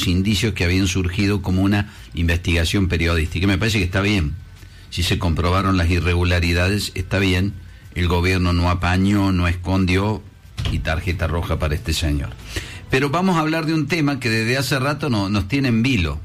indicios que habían surgido como una investigación periodística. Me parece que está bien. Si se comprobaron las irregularidades, está bien. El gobierno no apañó, no escondió, y tarjeta roja para este señor. Pero vamos a hablar de un tema que desde hace rato nos tiene en vilo.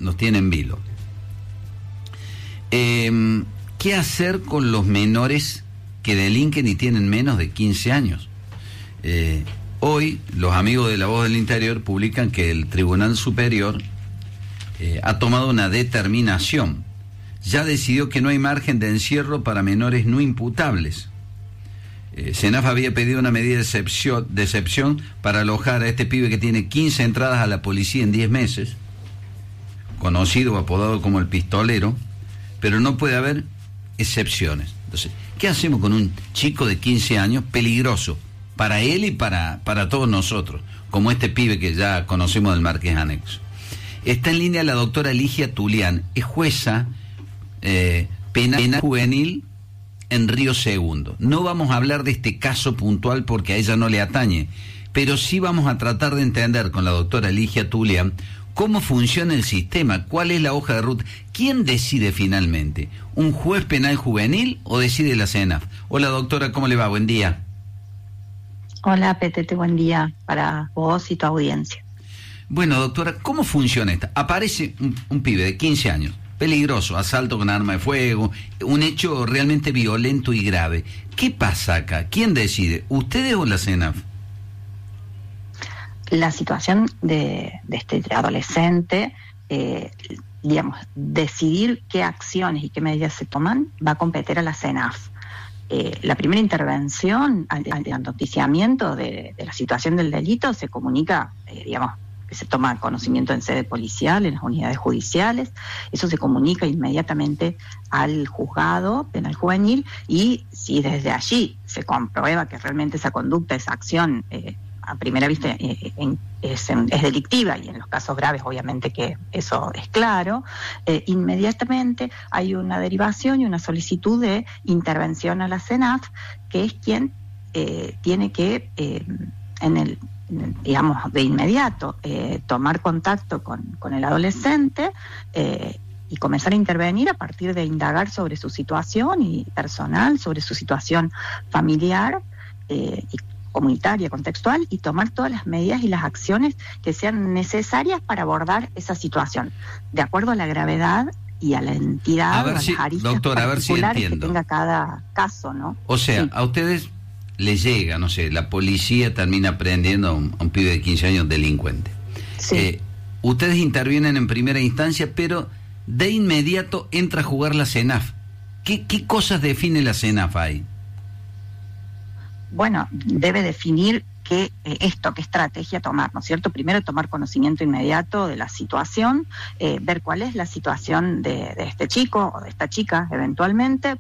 ¿Qué hacer con los menores que delinquen y tienen menos de 15 años? Hoy, los amigos de La Voz del Interior publican que el Tribunal Superior ha tomado una determinación. Ya decidió que no hay margen de encierro para menores no imputables. Senaf había pedido una medida de excepción para alojar a este pibe que tiene 15 entradas a la policía en 10 meses, conocido o apodado como el pistolero, pero no puede haber excepciones. Entonces, ¿qué hacemos con un chico de 15 años peligroso para él y para todos nosotros, como este pibe que ya conocemos del Marqués Anexo? Está en línea la doctora Ligia Tulián, es jueza penal juvenil en Río Segundo. No vamos a hablar de este caso puntual porque a ella no le atañe, pero sí vamos a tratar de entender con la doctora Ligia Tulián cómo funciona el sistema, cuál es la hoja de ruta, quién decide finalmente, un juez penal juvenil o decide la Senaf. Hola doctora, ¿cómo le va? Buen día. Hola Petete, buen día para vos y tu audiencia. Bueno doctora, ¿cómo funciona esta? Aparece un pibe de 15 años, peligroso, asalto con arma de fuego, un hecho realmente violento y grave. ¿Qué pasa acá? ¿Quién decide? ¿Ustedes o la Senaf? La situación de este adolescente, decidir qué acciones y qué medidas se toman va a competir a la Senaf. La primera intervención al noticiamiento de la situación del delito se comunica, que se toma conocimiento en sede policial, en las unidades judiciales, eso se comunica inmediatamente al juzgado penal juvenil, y si desde allí se comprueba que realmente esa conducta, esa acción a primera vista es delictiva, y en los casos graves obviamente que eso es claro, inmediatamente hay una derivación y una solicitud de intervención a la Senaf, que es quien tiene que de inmediato tomar contacto con el adolescente y comenzar a intervenir a partir de indagar sobre su situación y personal, sobre su situación familiar y comunitaria, contextual, y tomar todas las medidas y las acciones que sean necesarias para abordar esa situación, de acuerdo a la gravedad y a la entidad, a las aristas particulares que tenga cada caso, ¿no? O sea, sí. A ustedes les llega, no sé, la policía termina prendiendo a un pibe de 15 años delincuente. Sí. Ustedes intervienen en primera instancia, pero de inmediato entra a jugar la Senaf. ¿Qué cosas define la Senaf ahí? Bueno, debe definir qué estrategia tomar, ¿no es cierto? Primero, tomar conocimiento inmediato de la situación, ver cuál es la situación de este chico o de esta chica eventualmente,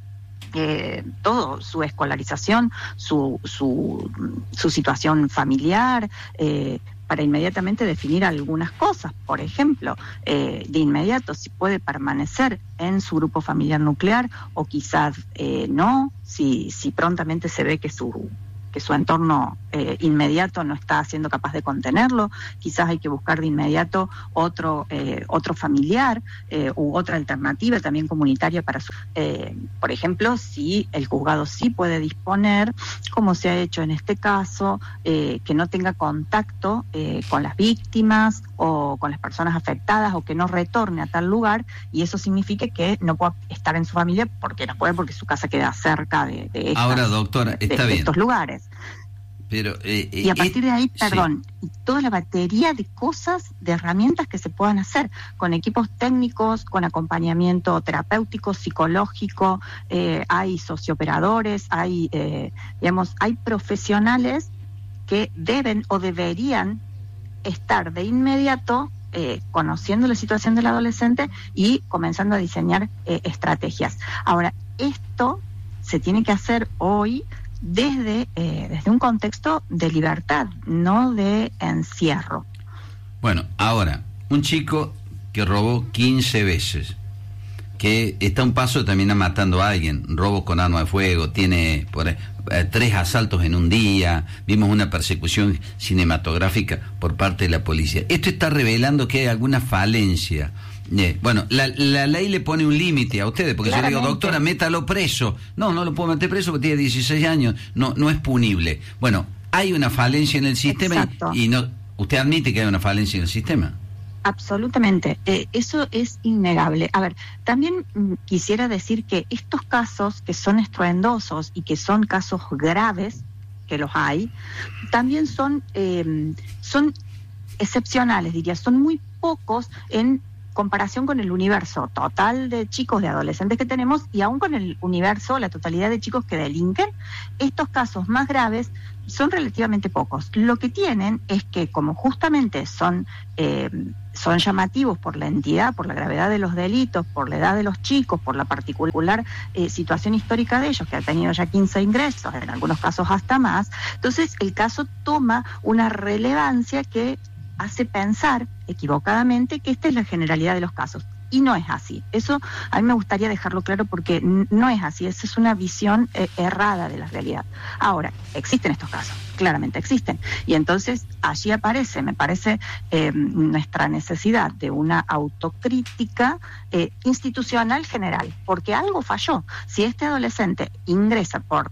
todo, su escolarización, su situación familiar, para inmediatamente definir algunas cosas. Por ejemplo, de inmediato si puede permanecer en su grupo familiar nuclear o quizás no, si prontamente se ve que su entorno inmediato no está siendo capaz de contenerlo, quizás hay que buscar de inmediato otro familiar u otra alternativa también comunitaria para por ejemplo, si el juzgado sí puede disponer, como se ha hecho en este caso, que no tenga contacto con las víctimas o con las personas afectadas, o que no retorne a tal lugar, y eso significa que no pueda estar en su familia porque su casa queda cerca de Ahora, doctora, está bien. Estos lugares. Pero, y a partir de ahí, sí, toda la batería de cosas, de herramientas que se puedan hacer, con equipos técnicos, con acompañamiento terapéutico, psicológico, hay sociooperadores, hay profesionales que deben o deberían estar de inmediato conociendo la situación del adolescente y comenzando a diseñar estrategias. Ahora, esto se tiene que hacer hoy desde un contexto de libertad, no de encierro. Bueno, ahora, un chico que robó 15 veces, que está a un paso de terminar matando a alguien, robo con arma de fuego, tiene 3 asaltos en un día, vimos una persecución cinematográfica por parte de la policía. Esto está revelando que hay alguna falencia. Bueno, la ley le pone un límite a ustedes, porque yo le digo, doctora, métalo preso. No lo puedo meter preso porque tiene 16 años, no es punible. Bueno, hay una falencia en el sistema y no, usted admite que hay una falencia en el sistema. Absolutamente, eso es innegable. A ver, también quisiera decir que estos casos que son estruendosos y que son casos graves, que los hay, también son excepcionales, diría, son muy pocos en comparación con el universo total de chicos, de adolescentes que tenemos, y aún con el universo, la totalidad de chicos que delinquen. Estos casos más graves son relativamente pocos. Lo que tienen es que, como justamente son llamativos por la entidad, por la gravedad de los delitos, por la edad de los chicos, por la particular situación histórica de ellos, que han tenido ya 15 ingresos, en algunos casos hasta más, entonces el caso toma una relevancia que hace pensar equivocadamente que esta es la generalidad de los casos. Y no es así. Eso a mí me gustaría dejarlo claro, porque no es así. Esa es una visión errada de la realidad. Ahora, existen estos casos, claramente existen. Y entonces allí aparece, me parece, nuestra necesidad de una autocrítica institucional general, porque algo falló. Si este adolescente ingresa por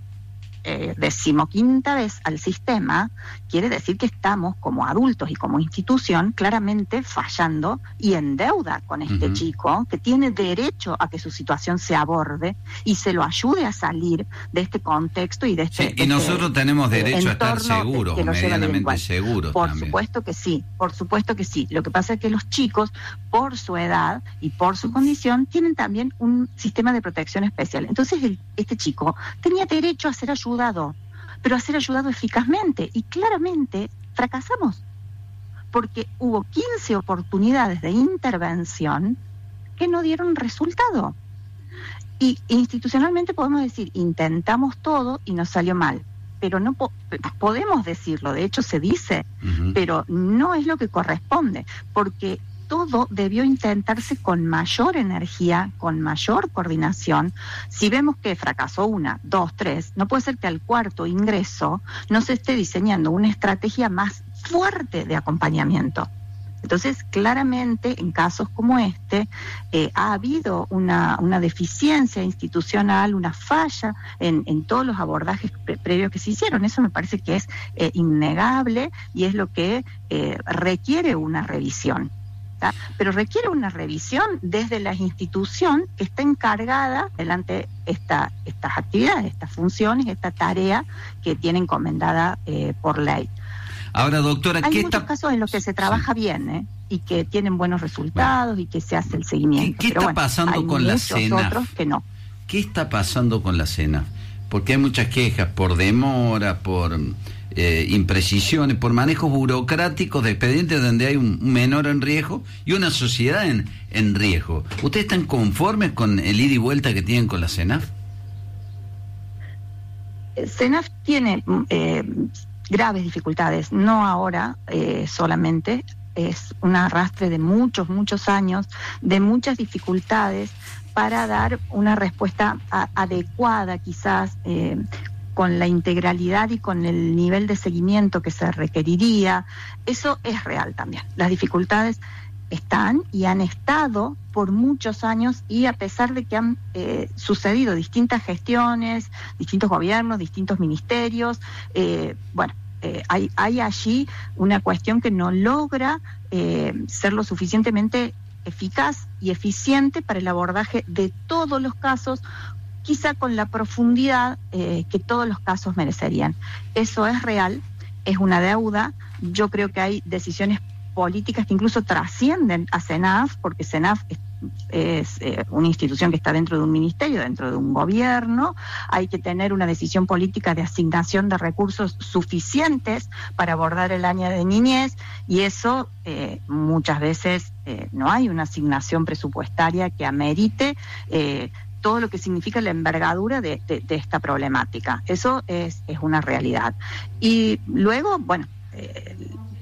15ª vez al sistema, quiere decir que estamos como adultos y como institución claramente fallando y en deuda con este chico, que tiene derecho a que su situación se aborde y se lo ayude a salir de este contexto y de este... Sí, y nosotros tenemos derecho a estar seguros, medianamente seguros. Por supuesto que sí, por supuesto que sí. Lo que pasa es que los chicos, por su edad y por su condición, tienen también un sistema de protección especial. Entonces este chico tenía derecho a ser ayudado, pero a ser ayudado eficazmente, y claramente fracasamos, porque hubo 15 oportunidades de intervención que no dieron resultado. Y institucionalmente podemos decir, intentamos todo y nos salió mal, pero no podemos decirlo, de hecho se dice, pero no es lo que corresponde, porque todo debió intentarse con mayor energía, con mayor coordinación. Si vemos que fracasó 1, 2, 3, no puede ser que al 4º ingreso no se esté diseñando una estrategia más fuerte de acompañamiento. Entonces, claramente, en casos como este, ha habido una deficiencia institucional, una falla en todos los abordajes previos que se hicieron. Eso me parece que es innegable y es lo que requiere una revisión. Pero requiere una revisión desde la institución que está encargada delante estas actividades, estas funciones, esta tarea que tiene encomendada por ley. Ahora, doctora, hay muchos casos en los que se trabaja bien, y que tienen buenos resultados, y que se hace el seguimiento. ¿Qué está pasando con la CENAF? Otros que no. ¿Qué está pasando con la CENAF? Porque hay muchas quejas por demora, por imprecisiones, por manejos burocráticos de expedientes donde hay un menor en riesgo y una sociedad en riesgo. ¿Ustedes están conformes con el ida y vuelta que tienen con la CENAF? CENAF tiene graves dificultades, no ahora solamente, es un arrastre de muchos años, de muchas dificultades para dar una respuesta adecuada, quizás con la integralidad y con el nivel de seguimiento que se requeriría. Eso es real también. Las dificultades están y han estado por muchos años, y a pesar de que han sucedido distintas gestiones, distintos gobiernos, distintos ministerios, hay allí una cuestión que no logra ser lo suficientemente eficaz y eficiente para el abordaje de todos los casos, quizá con la profundidad que todos los casos merecerían. Eso es real, es una deuda. Yo creo que hay decisiones políticas que incluso trascienden a CENAF, porque CENAF es una institución que está dentro de un ministerio, dentro de un gobierno. Hay que tener una decisión política de asignación de recursos suficientes para abordar el año de niñez, y eso muchas veces no hay una asignación presupuestaria que amerite todo lo que significa la envergadura de esta problemática. Eso es una realidad. Y luego,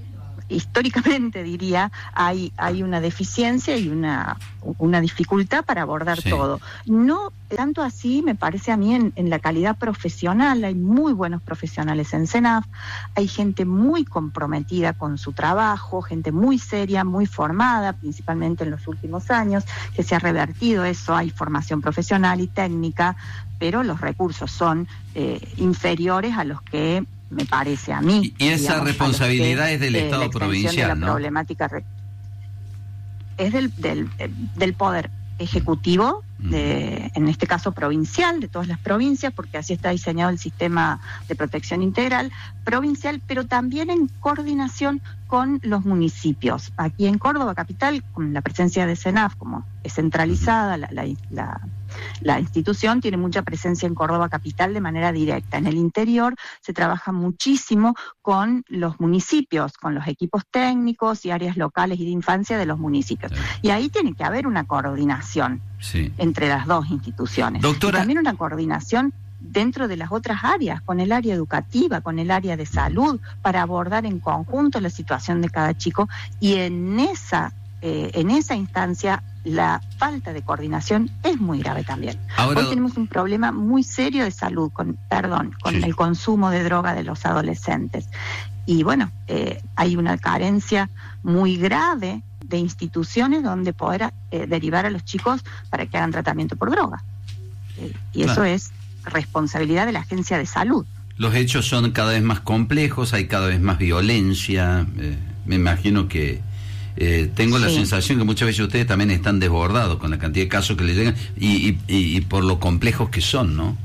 históricamente diría, hay una deficiencia y una dificultad para abordar todo. No tanto así, me parece a mí, en la calidad profesional. Hay muy buenos profesionales en CENAF, hay gente muy comprometida con su trabajo, gente muy seria, muy formada, principalmente en los últimos años, que se ha revertido eso, hay formación profesional y técnica, pero los recursos son inferiores a los que me parece a mí. Y esa responsabilidad es del Estado provincial, de la ¿no? Problemática es del Poder Ejecutivo, en este caso provincial, de todas las provincias, porque así está diseñado el sistema de protección integral provincial, pero también en coordinación con los municipios. Aquí en Córdoba capital, con la presencia de CENAF, como es centralizada la institución, tiene mucha presencia en Córdoba capital de manera directa. En el interior se trabaja muchísimo con los municipios, con los equipos técnicos y áreas locales y de infancia de los municipios. Y ahí tiene que haber una coordinación entre las dos instituciones. Doctora, y también una coordinación dentro de las otras áreas, con el área educativa, con el área de salud, para abordar en conjunto la situación de cada chico, y en esa instancia la falta de coordinación es muy grave también. Ahora, hoy tenemos un problema muy serio de salud con el consumo de droga de los adolescentes. Y bueno, hay una carencia muy grave de instituciones donde poder derivar a los chicos para que hagan tratamiento por droga. Y eso es responsabilidad de la Agencia de Salud. Los hechos son cada vez más complejos, hay cada vez más violencia. Me imagino que tengo la sensación que muchas veces ustedes también están desbordados con la cantidad de casos que les llegan y por lo complejos que son, ¿no?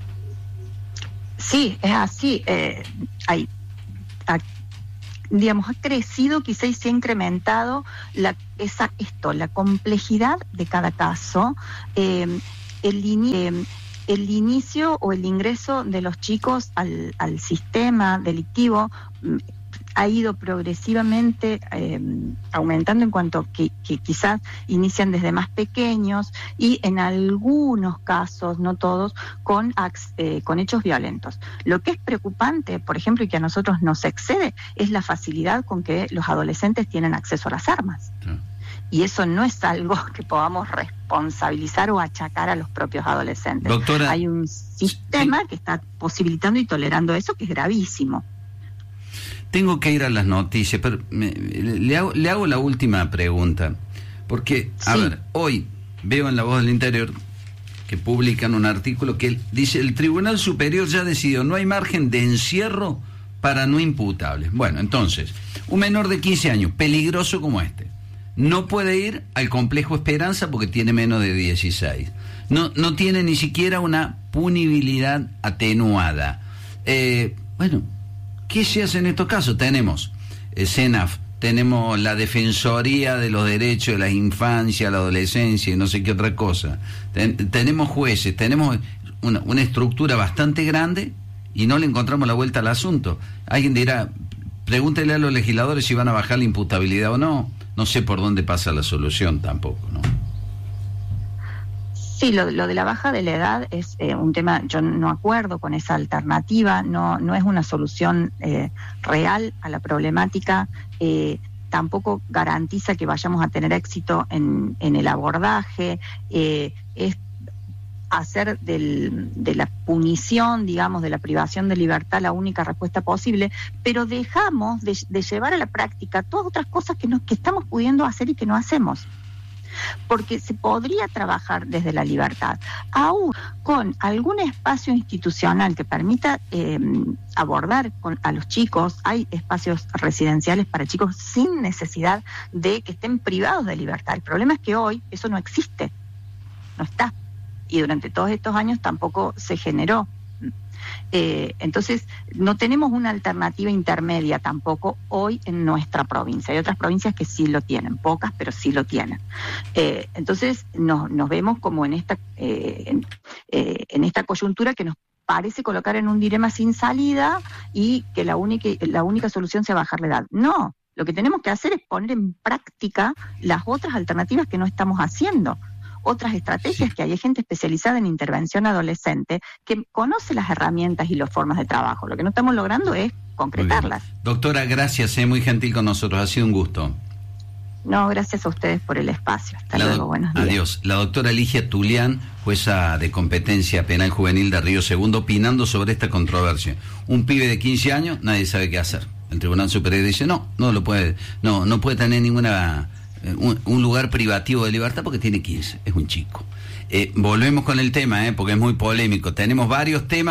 Sí, es así. Ha crecido quizá y se ha incrementado la complejidad de cada caso, el inicio o el ingreso de los chicos al sistema delictivo ha ido progresivamente aumentando en cuanto que quizás inician desde más pequeños y en algunos casos, no todos, con hechos violentos. Lo que es preocupante, por ejemplo, y que a nosotros nos excede, es la facilidad con que los adolescentes tienen acceso a las armas. Y eso no es algo que podamos responsabilizar o achacar a los propios adolescentes. Doctora, hay un sistema que está posibilitando y tolerando eso, que es gravísimo. Tengo que ir a las noticias, pero le hago la última pregunta. Porque, a ver, hoy veo en La Voz del Interior que publican un artículo que dice: el Tribunal Superior ya decidió, no hay margen de encierro para no imputables. Bueno, entonces, un menor de 15 años, peligroso como este, no puede ir al complejo Esperanza porque tiene menos de 16. No tiene ni siquiera una punibilidad atenuada. Bueno, ¿qué se hace en estos casos? Tenemos CENAF, tenemos la Defensoría de los Derechos de la Infancia, la Adolescencia y no sé qué otra cosa. Tenemos jueces, tenemos una estructura bastante grande y no le encontramos la vuelta al asunto. Alguien dirá, pregúntele a los legisladores si van a bajar la imputabilidad o no. No sé por dónde pasa la solución tampoco, ¿no? Sí, lo de la baja de la edad es un tema, yo no acuerdo con esa alternativa, no es una solución real a la problemática, tampoco garantiza que vayamos a tener éxito en el abordaje, es hacer de la punición, digamos, de la privación de libertad la única respuesta posible, pero dejamos de llevar a la práctica todas otras cosas que estamos pudiendo hacer y que no hacemos. Porque se podría trabajar desde la libertad, aún con algún espacio institucional que permita abordar a los chicos. Hay espacios residenciales para chicos sin necesidad de que estén privados de libertad. El problema es que hoy eso no existe, no está, y durante todos estos años tampoco se generó. Entonces no tenemos una alternativa intermedia tampoco hoy en nuestra provincia. Hay otras provincias que sí lo tienen, pocas, pero sí lo tienen. Entonces nos vemos como en esta coyuntura que nos parece colocar en un dilema sin salida y que la única solución sea bajar la edad. No, lo que tenemos que hacer es poner en práctica las otras alternativas que no estamos haciendo. otras estrategias, que hay gente especializada en intervención adolescente que conoce las herramientas y las formas de trabajo. Lo que no estamos logrando es concretarlas. Doctora, gracias, muy gentil con nosotros, ha sido un gusto. No, gracias a ustedes por el espacio. Hasta luego, buenos días. Adiós. La doctora Ligia Tulián, jueza de competencia penal juvenil de Río Segundo, opinando sobre esta controversia. Un pibe de 15 años, nadie sabe qué hacer. El Tribunal Superior dice, no puede tener ninguna un lugar privativo de libertad porque tiene 15, es un chico. Volvemos con el tema, porque es muy polémico. Tenemos varios temas.